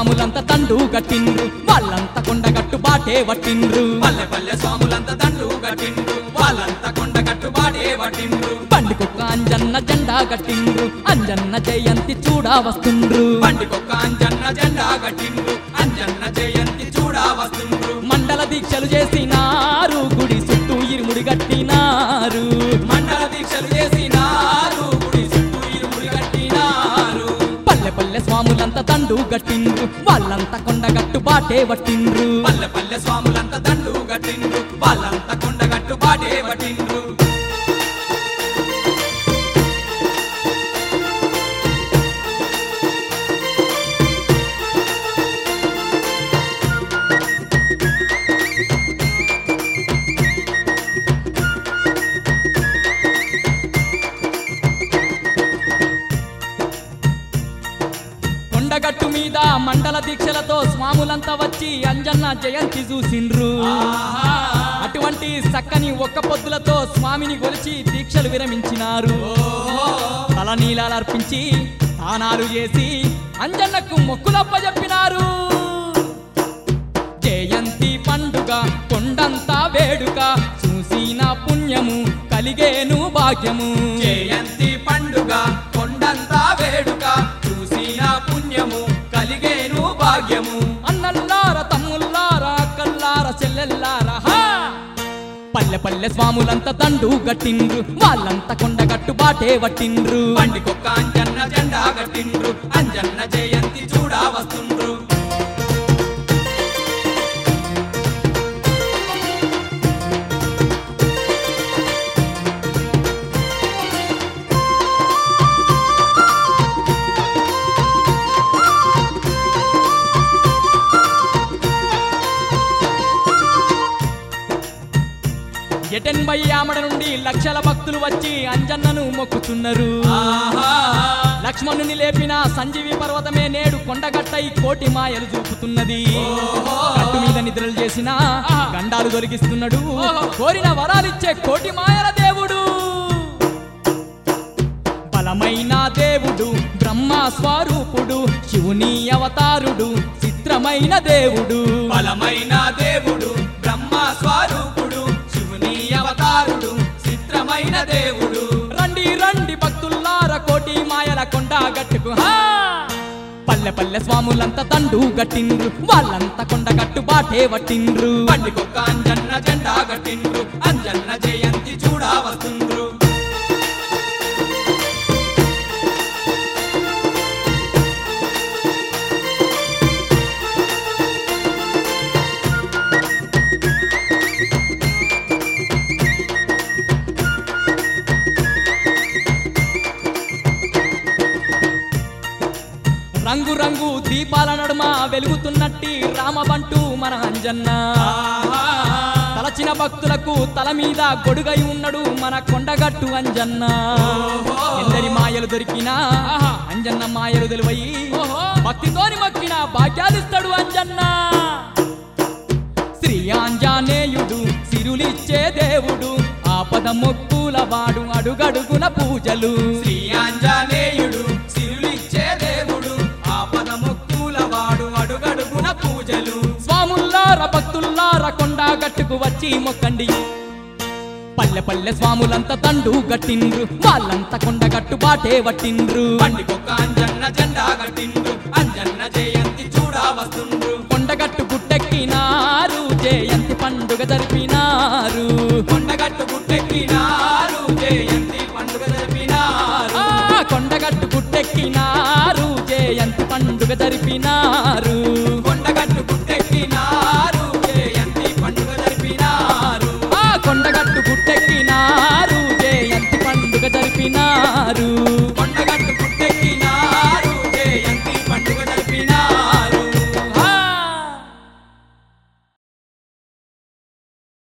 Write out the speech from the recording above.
స్వాములంతా దండు గట్టిండ్రు వాళ్ళంతా కొండగట్టు బాటే వట్టిండ్రు పల్లె పల్లె స్వాములంతా దండు గట్టిండ్రు వాళ్ళంతా కొండగట్టు బాటే వట్టిండ్రు బండికొక్క అంజన్న జెండా గట్టిండ్రు అంజన్న జయంతి చూడా వస్తుండ్రు బండికొక్క అంజన్న జెండా గట్టిండ్రు అంజన్న జయంతి చూడా వస్తుండ్రు మండల దీక్షలు చేసినారు గుడి చుట్టూ ఇరుముడి గట్టినారు మండల దీక్షలు చేసినారు గుడి చుట్టూ ఇరుముడి గట్టినారు పల్లె పల్లె స్వాములంతా దండు గట్టిండ్రు వాళ్ళంతా కొండగట్టు బాటే వట్టిండ్రు పల్లె పల్లె స్వాములంతా దండు గట్టిండ్రు వాళ్ళంతా కొండగట్టు బాటే వట్టిండ్రు కొండగట్టు మీద మండల దీక్షలతో స్వాములంతా వచ్చి అంజన్న జయంతి చూసిండ్రు అటువంటి చక్కని ఒక్క పొద్దులతో స్వామిని గొలిచి దీక్షలు విరమించినారు తలనీలాలర్పించి దానాలు చేసి అంజన్నకు మొక్కులప్పజెప్పినారు జయంతి పండుగ కొండంతా వేడుక చూసిన పుణ్యము కలిగేను భాగ్యము జయంతి పండుగ కొండంతా వేడుక చూసిన పుణ్యము కలిగేను భాగ్యము అన్నల్లార తమ్ముల్లారా అక్కల్లార చెల్లెల్లారా హా! పల్లె పల్లె స్వాములంతా దండు గట్టిండ్రు వాళ్ళంతా కొండగట్టు బాటే వట్టిండ్రు బండికొక్క అంజన్న జెండా గట్టిండ్రు అంజన్న జయంతి చూడా వస్తుండ్రు ఎటెన్బై ఆమడ నుండి లక్షల భక్తులు వచ్చి అంజన్నను మొక్కుతున్నారు లక్ష్మణుని లేపిన సంజీవి పర్వతమే నేడు కొండగట్టై కోటి మాయలు చూపుతున్నది గట్టు మీద నిద్రలు చేసిన గండాలు దొరికిస్తున్నాడు కోరిన వరాలిచ్చే కోటి మాయల దేవుడు బలమైన దేవుడు బ్రహ్మ స్వరూపుడు శివుని అవతారుడు చిత్రమైన దేవుడు బలమైన దేవుడు బ్రహ్మ స్వరూపుడు శివుని అవతారుడు చిత్రమైన దేవుడు రండి రండి భక్తుల్లార కోటి మాయల కొండ గట్టుకు హా! పల్లె పల్లె స్వాములంతా దండు గట్టిండ్రు వాళ్ళంతా కొండగట్టు బాటే వట్టిండ్రు బండికొక్క అంజన్న జెండా గట్టిండ్రు అంజన్న జయంతి చూడా వస్తుండ్రు రంగు రంగు దీపాల నడుమ వెలుగుతున్నట్టి రామబంటూ మన అంజన్న తలచిన భక్తులకు తల మీద గొడుగై ఉన్నడు మన కొండగట్టు అంజన్న ఎందరి మాయలు దొరికినా అంజన్న మాయలు తెలివై భక్తితోని మక్కిన భాగ్యాలిస్తాడు అంజన్న శ్రీ ఆంజనేయుడు సిరులిచ్చే దేవుడు ఆపద మొక్కుల వాడు అడుగడుగున పూజలు శ్రీ ఆంజనేయుడు సిరులిచ్చే దేవుడు ఆపద మొక్కుల వాడు అడుగడుగున పూజలు స్వాముల్లార భక్తుల్లార కొండగట్టుకు వచ్చి మొక్కండి పల్లె పల్లె స్వాములంతా దండు గట్టిండ్రు వాళ్ళంతా కొండగట్టు బాటే వట్టిండ్రు బండికొక్క అంజన్న జెండా గట్టిండ్రు అంజన్న జయంతి చూడా వస్తుండ్రు కొండగట్టు గుట్టెక్కినారు జయంతి పండుగ జరిపినారు కొండగట్టు గుట్టెక్కినారు జయంతి పండుగ జరిపినారు కొండగట్టు గుట్టెక్కినారు జయంతి పండుగ జరిపినారు కొండగట్టు గుట్టెక్కినారు జయంతి పండుగ జరిపినారు కొండగట్టు గుట్టెక్కినారు జయంతి పండుగ జరిపినారు